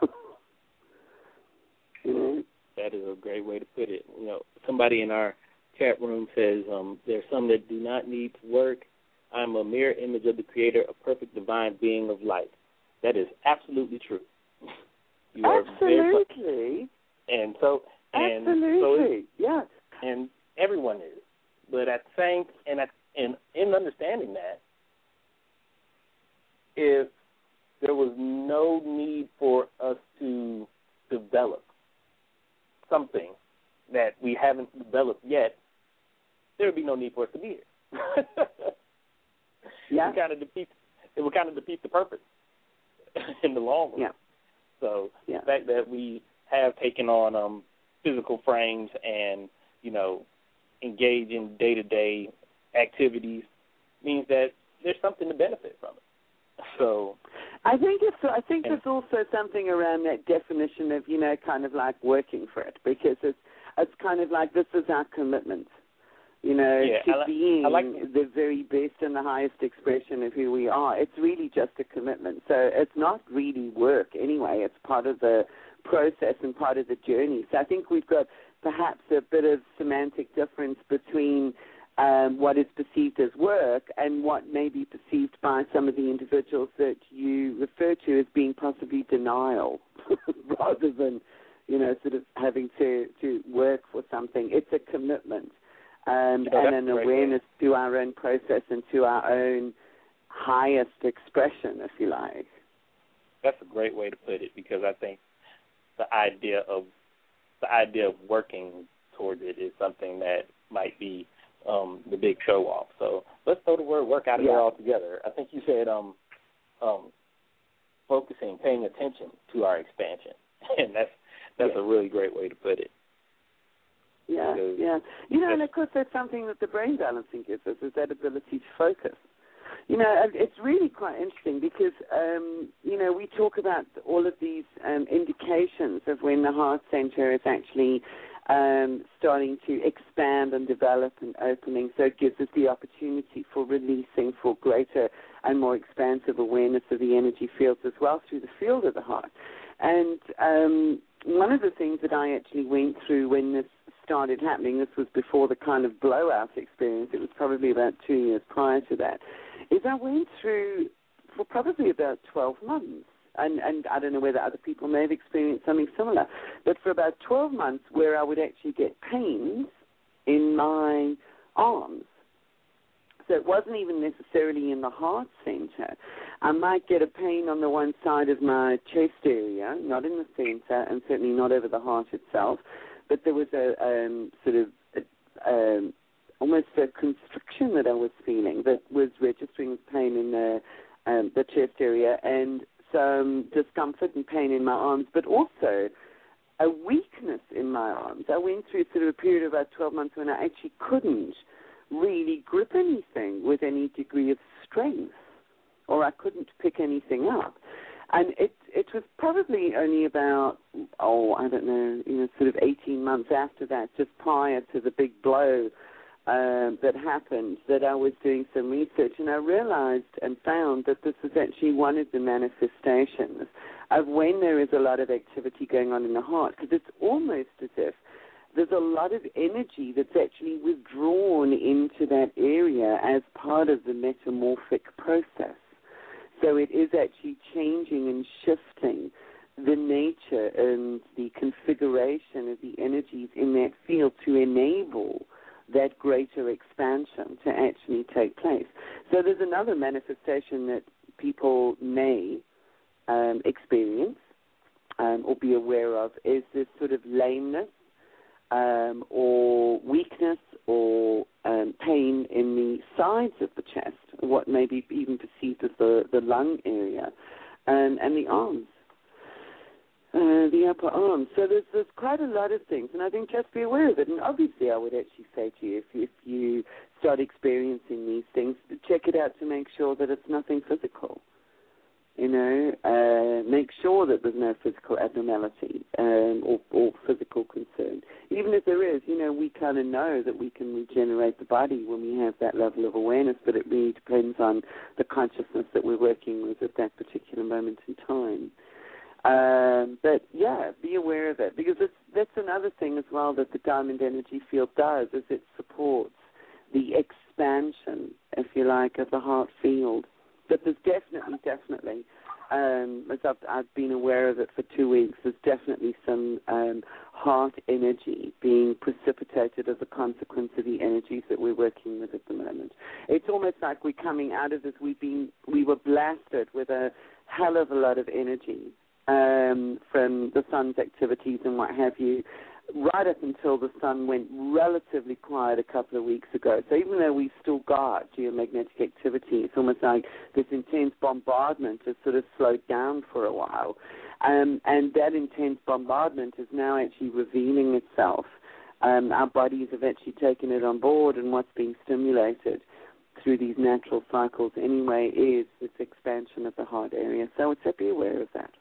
D: You know?
C: That is a great way to put it. You know, somebody in our chat room says, um, there's some that do not need to work. I'm a mirror image of the Creator, a perfect divine being of light. That is absolutely true. You
D: absolutely.
C: And so, and
D: absolutely,
C: so
D: yeah.
C: And everyone is. But at the same, and at, and in understanding that, if there was no need for us to develop something that we haven't developed yet, there would be no need for us to be here.
D: Yeah.
C: It kind of defeats. It would kind of defeat the purpose in the long run.
D: Yeah.
C: So
D: yeah.
C: the fact that we have taken on um, physical frames and, you know, engage in day-to-day activities means that there's something to benefit from it. So
D: I think it's. I think
C: and,
D: there's also something around that definition of, you know, kind of like working for it, because it's it's kind of like this is our commitment, you know,
C: yeah,
D: to
C: I,
D: being
C: I like
D: the very best and the highest expression of who we are. It's really just a commitment. So it's not really work anyway. It's part of the process and part of the journey. So I think we've got perhaps a bit of semantic difference between um, what is perceived as work and what may be perceived by some of the individuals that you refer to as being possibly denial rather than, you know, sort of having to, to work for something. It's a commitment um,
C: yeah,
D: and an awareness to our own process and to our own highest expression, if you like.
C: That's a great way to put it, because I think the idea of the idea of working towards it is something that might be um, the big show off. So let's throw the word work out of
D: yeah.
C: there altogether. I think you said um, um, focusing, paying attention to our expansion, and that's that's yeah. a really great way to put it.
D: Yeah, because yeah. You know, and of course that's something that the brain balancing gives us, is that ability to focus. You know, it's really quite interesting because, um, you know, we talk about all of these um, indications of when the heart center is actually um, starting to expand and develop and opening. So it gives us the opportunity for releasing, for greater and more expansive awareness of the energy fields as well through the field of the heart. And um, one of the things that I actually went through when this started happening, this was before the kind of blowout experience, it was probably about two years prior to that, is I went through for probably about twelve months, and, and I don't know whether other people may have experienced something similar, but for about twelve months where I would actually get pains in my arms. So it wasn't even necessarily in the heart center. I might get a pain on the one side of my chest area, not in the center, and certainly not over the heart itself, but there was a um, sort of a, um, almost a constriction that I was feeling that was registering as pain in the, um, the chest area, and some discomfort and pain in my arms, but also a weakness in my arms. I went through sort of a period of about twelve months when I actually couldn't really grip anything with any degree of strength, or I couldn't pick anything up. And it it was probably only about, oh, I don't know, you know, sort of eighteen months after that, just prior to the big blow um, that happened, that I was doing some research, and I realized and found that this is actually one of the manifestations of when there is a lot of activity going on in the heart, because it's almost as if there's a lot of energy that's actually withdrawn into that area as part of the metamorphic process. So it is actually changing and shifting the nature and the configuration of the energies in that field to enable that greater expansion to actually take place. So there's another manifestation that people may um, experience um, or be aware of, is this sort of lameness um, or weakness or um, pain in the sides of the chest, what may be even perceived as the, the lung area, um, and the arms, uh, the upper arms. So there's, there's quite a lot of things, and I think just be aware of it. And obviously I would actually say to you, if, if you start experiencing these things, check it out to make sure that it's nothing physical. You know, uh, make sure that there's no physical abnormality um, or, or physical concern. Even if there is, you know, we kind of know that we can regenerate the body when we have that level of awareness, but it really depends on the consciousness that we're working with at that particular moment in time. Um, but, yeah, be aware of it, because it's, that's another thing as well that the diamond energy field does, is it supports the expansion, if you like, of the heart field. But there's definitely, definitely, um, as I've, I've been aware of it for two weeks, there's definitely some um, heart energy being precipitated as a consequence of the energies that we're working with at the moment. It's almost like we're coming out of this. We've been, we were blasted with a hell of a lot of energy um, from the sun's activities and what have you, right up until the sun went relatively quiet a couple of weeks ago. So even though we've still got geomagnetic activity, it's almost like this intense bombardment has sort of slowed down for a while. Um, and that intense bombardment is now actually revealing itself. Um, our bodies have actually taken it on board, and what's being stimulated through these natural cycles anyway is this expansion of the heart area. So it's, be aware of that.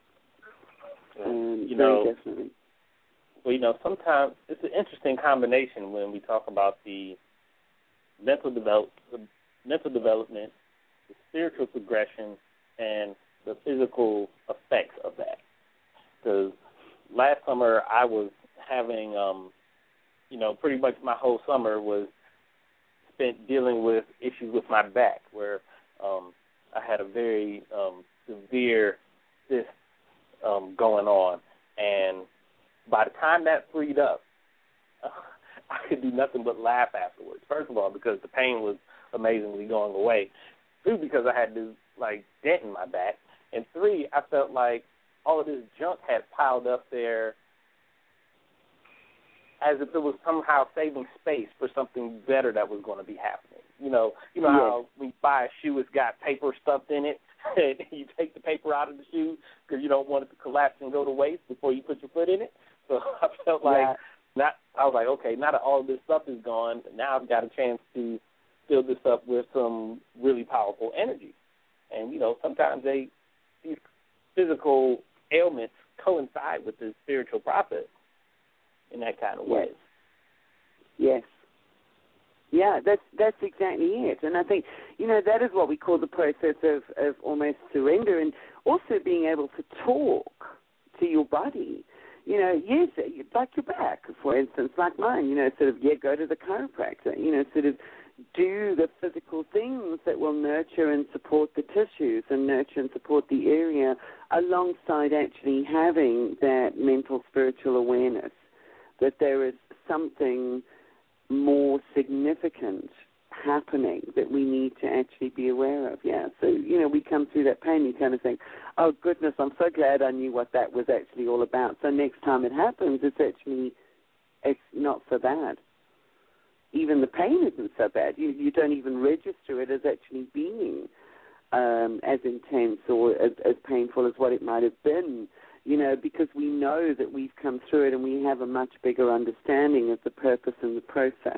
D: Um,
C: you
D: very
C: know,
D: definitely.
C: Well, you know, sometimes it's an interesting combination when we talk about the mental develop, the mental development, the spiritual progression, and the physical effects of that. Because last summer I was having, um, you know, pretty much my whole summer was spent dealing with issues with my back, where um, I had a very um, severe cyst um, going on. And by the time that freed up, uh, I could do nothing but laugh afterwards. First of all, because the pain was amazingly going away. Two, because I had this, like, dent in my back. And three, I felt like all of this junk had piled up there as if it was somehow saving space for something better that was going to be happening. You know, you know
D: yes.
C: how when you buy a shoe, it's got paper stuffed in it, and you take the paper out of the shoe because you don't want it to collapse and go to waste before you put your foot in it. So I felt like
D: yeah.
C: not. I was like, okay, now that all of this stuff is gone, now I've got a chance to fill this up with some really powerful energy. And you know, sometimes they these physical ailments coincide with the spiritual process in that kind of way.
D: Yes. Yeah, that's that's exactly it. And I think, you know, that is what we call the process of, of almost surrender, and also being able to talk to your body. You know, yes, like your back, for instance, like mine, you know, sort of, yeah, go to the chiropractor, you know, sort of do the physical things that will nurture and support the tissues and nurture and support the area, alongside actually having that mental spiritual awareness that there is something more significant happening that we need to actually be aware of. Yeah, so, you know, we come through that pain, you kind of think, oh, goodness, I'm so glad I knew what that was actually all about. So next time it happens, it's actually, it's not so bad. Even the pain isn't so bad. You, you don't even register it as actually being um, as intense or as, as painful as what it might have been, you know, because we know that we've come through it and we have a much bigger understanding of the purpose and the process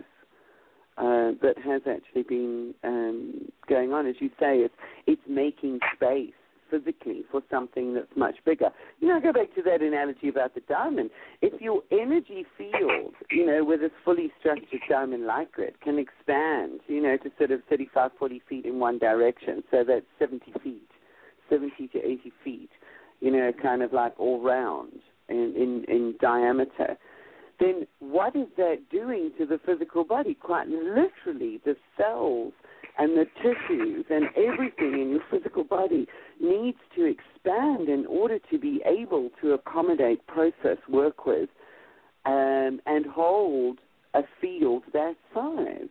D: uh, that has actually been um, going on. As you say, it's, it's making space physically for something that's much bigger. You know, I go back to that analogy about the diamond. If your energy field, you know, with this fully structured diamond light grid can expand, you know, to sort of thirty-five, forty feet in one direction, so that's seventy feet, seventy to eighty feet, you know, kind of like all round in, in, in diameter, then what is that doing to the physical body? Quite literally, the cells and the tissues and everything in your physical body needs to expand in order to be able to accommodate, process, work with, um, and hold a field that size.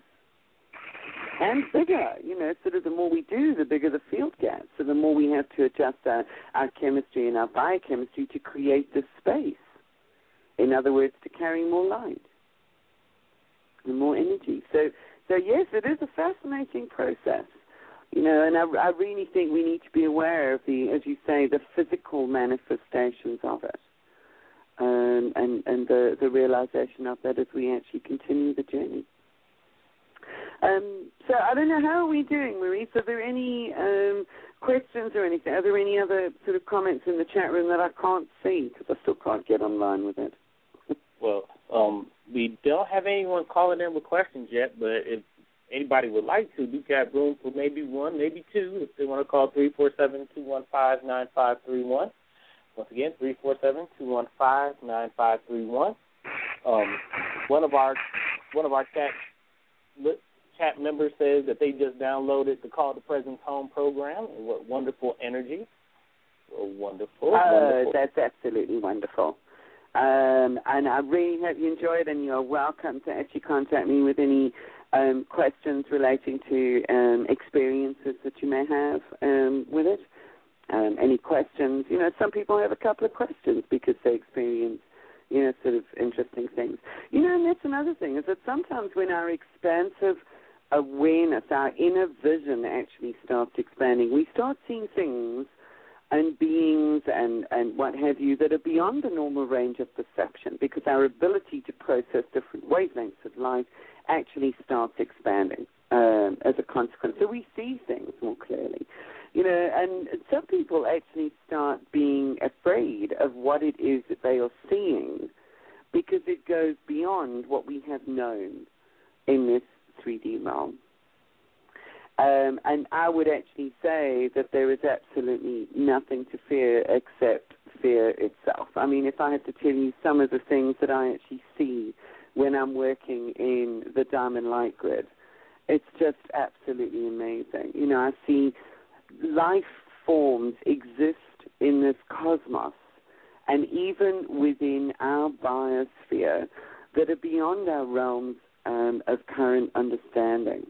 D: And bigger, you know, sort of the more we do, the bigger the field gets. So the more we have to adjust our, our chemistry and our biochemistry to create this space. In other words, to carry more light and more energy. So, so yes, it is a fascinating process, you know, and I, I really think we need to be aware of the, as you say, the physical manifestations of it, um, and and the, the realization of that as we actually continue the journey. Um, so I don't know, how are we doing, Maurice? Are there any um, questions or anything? Are there any other sort of comments in the chat room that I can't see because I still can't get online with it?
C: Well, um, we don't have anyone calling in with questions yet, but if anybody would like to, we've got room for maybe one, maybe two, if they want to call three four seven, two one five, nine five three one. Once again, three four seven, two one five, nine five three one. Um, one of our one of our chat chat members says that they just downloaded the Call to Presence Home program, and what wonderful energy. So wonderful.
D: Uh,
C: wonderful.
D: That's absolutely wonderful. Um, and I really hope you enjoy it, and you're welcome to actually contact me with any um, questions relating to um, experiences that you may have um, with it. Um, any questions? You know, some people have a couple of questions because they experience, you know, sort of interesting things. You know, and that's another thing, is that sometimes when our expansive awareness, our inner vision actually starts expanding, we start seeing things and beings and, and what have you that are beyond the normal range of perception, because our ability to process different wavelengths of light actually starts expanding um, as a consequence. So we see things more clearly. You know, and some people actually start being afraid of what it is that they are seeing because it goes beyond what we have known in this three D realm. Um, and I would actually say that there is absolutely nothing to fear except fear itself. I mean, if I had to tell you some of the things that I actually see when I'm working in the Diamond Light Grid, It's just absolutely amazing. You know, I see life forms exist in this cosmos and even within our biosphere that are beyond our realms um, of current understanding.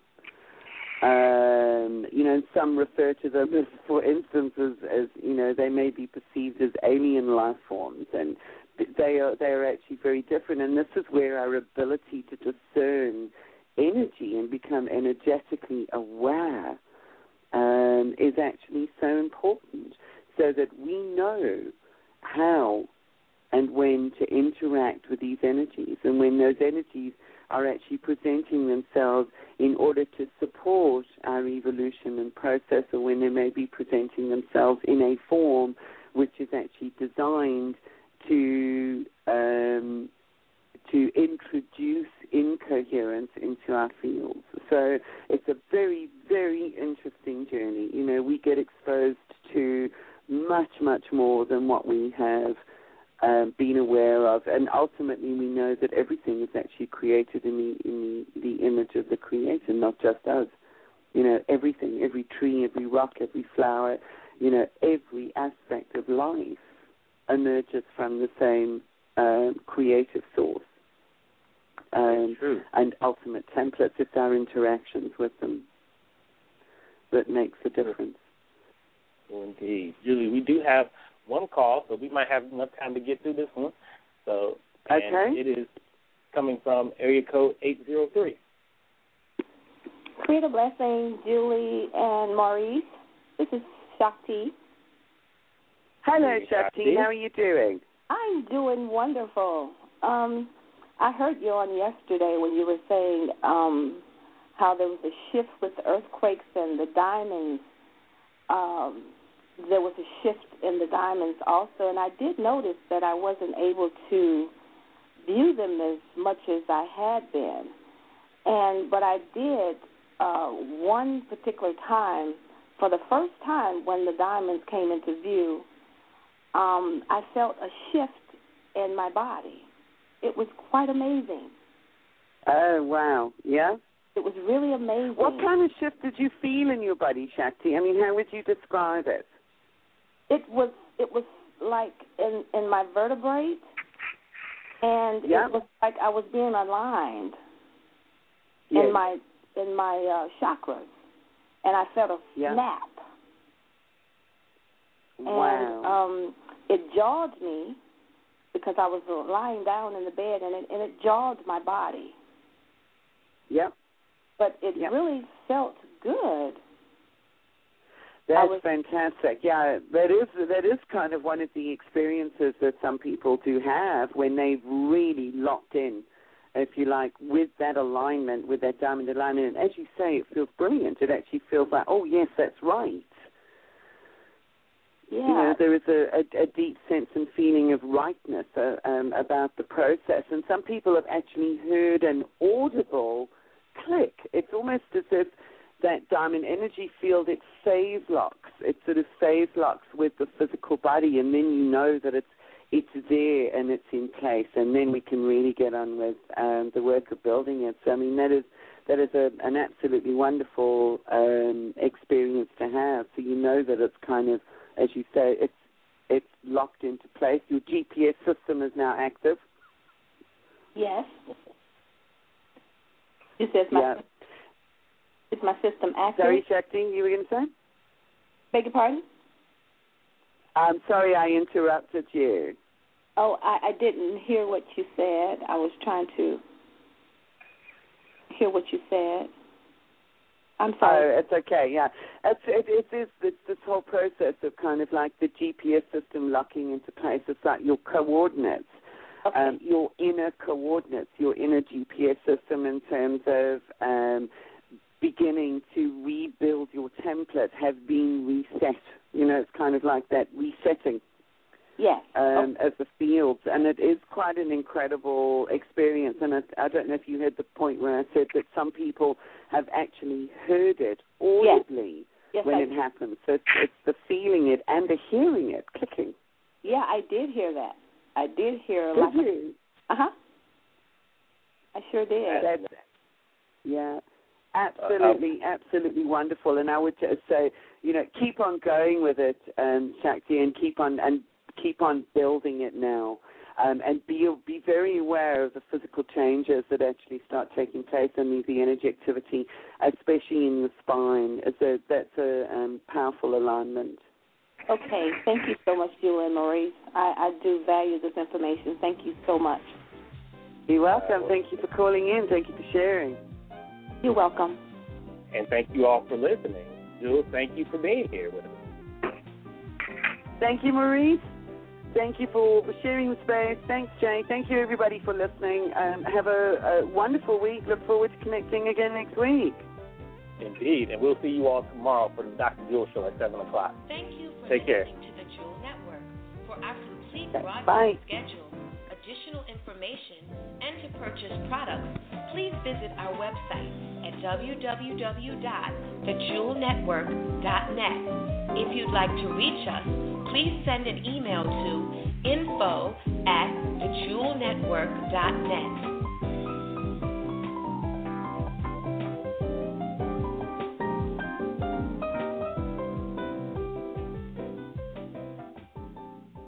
D: Um, you know, some refer to them as, for instance, as, as, you know, they may be perceived as alien life forms, and they are they are actually very different. And this is where our ability to discern energy and become energetically aware um, is actually so important, so that we know how and when to interact with these energies, and when those energies are actually presenting themselves in order to support our evolution and process, or when they may be presenting themselves in a form which is actually designed to um, to introduce incoherence into our fields. So it's a very, very interesting journey. You know, we get exposed to much, much more than what we have Um, being aware of, and ultimately we know that everything is actually created in the in the, the image of the Creator, not just us. You know, everything, every tree, every rock, every flower, you know, every aspect of life emerges from the same um, creative source. Um,
C: True.
D: And ultimate templates. It's our interactions with them that makes a difference.
C: Indeed. Julie, we do have one call, so we might have enough time to get through this one. So, and
D: okay.
C: It is coming from area code eight zero three.
F: Create a blessing, Julie and Maurice. This is Shakti.
D: Hello,
C: Hey,
D: Shakti.
C: Shakti.
D: How are you doing?
F: I'm doing wonderful. Um, I heard you on yesterday when you were saying um, how there was a shift with the earthquakes and the diamonds. Um, there was a shift in the diamonds also, and I did notice that I wasn't able to view them as much as I had been. And but I did uh, one particular time, for the first time when the diamonds came into view, um, I felt a shift in my body. It was quite amazing.
D: Oh, wow. Yeah?
F: It was really amazing.
D: What kind of shift did you feel in your body, Shakti? I mean, how would you describe it?
F: It was it was like in, in my vertebrae, and
D: yeah.
F: it was like I was being aligned
D: yes.
F: in my in my uh, chakras, and I felt a
D: yeah.
F: snap.
D: Wow.
F: And um, it jarred me because I was lying down in the bed, and it, and it jarred my body.
D: Yep.
F: But it
D: yep.
F: really felt good.
D: That's
F: was,
D: fantastic. Yeah, that is that is kind of one of the experiences that some people do have when they've really locked in, if you like, with that alignment, with that diamond alignment. And as you say, it feels brilliant. It actually feels like, oh, yes, that's right.
F: Yeah.
D: You know, there is a, a, a deep sense and feeling of rightness uh, um, about the process. And some people have actually heard an audible click. It's almost as if that diamond energy field, it phase locks. It sort of phase locks with the physical body, and then you know that it's it's there and it's in place, and then we can really get on with um, the work of building it. So, I mean, that is that is a, an absolutely wonderful um, experience to have. So you know that it's kind of, as you say, it's it's locked into place. Your G P S system is now active.
F: Yes. It says my
D: yeah.
F: Is my system active?
D: Sorry, Shakti, you were going to say?
F: Beg your pardon?
D: I'm sorry I interrupted you.
F: Oh, I, I didn't hear what you said. I was trying to hear what you said. I'm sorry.
D: Oh, it's okay, yeah. It's, it, it is it's this whole process of kind of like the G P S system locking into place. It's like your coordinates,
F: okay.
D: um, your inner coordinates, your inner G P S system in terms of um, beginning to rebuild your template have been reset. You know, it's kind of like that resetting
F: yes.
D: um,
F: oh.
D: of the fields. And it is quite an incredible experience. And I, I don't know if you heard the point where I said that some people have actually heard it audibly
F: yes. Yes,
D: when
F: I
D: it
F: did.
D: happens. So it's, it's the feeling it and the hearing it clicking.
F: Yeah, I did hear that. I did hear.
D: Did
F: like
D: you?
F: Uh-huh. I sure did.
D: That's, yeah. Absolutely, uh, absolutely wonderful. And I would just say, you know, keep on going with it, um, Shakti, and keep on and keep on building it now. Um, and be be very aware of the physical changes that actually start taking place in the, the energy activity, especially in the spine. It's a, that's a um, powerful alignment.
F: Okay. Thank you so much, Jewel and Maurice. I, I do value this information. Thank you so much.
D: You're welcome. Thank you for calling in. Thank you for sharing.
F: You're welcome.
C: And thank you all for listening. Jewel, thank you for being here with us.
D: Thank you, Maurice. Thank you for sharing the space. Thanks, Jay. Thank you, everybody, for listening. Um, have a, a wonderful week. Look forward to connecting again next week.
C: Indeed. And we'll see you all tomorrow for the Doctor Jewel Show at seven o'clock.
B: Thank you for
C: Take care.
B: listening to the Jewel Network. For our complete
D: Okay,
B: broadcast
D: bye.
B: schedule, additional information, and to purchase products, please visit our website at w w w dot the jewel network dot net. If you'd like to reach us, please send an email to info at the jewel network dot net.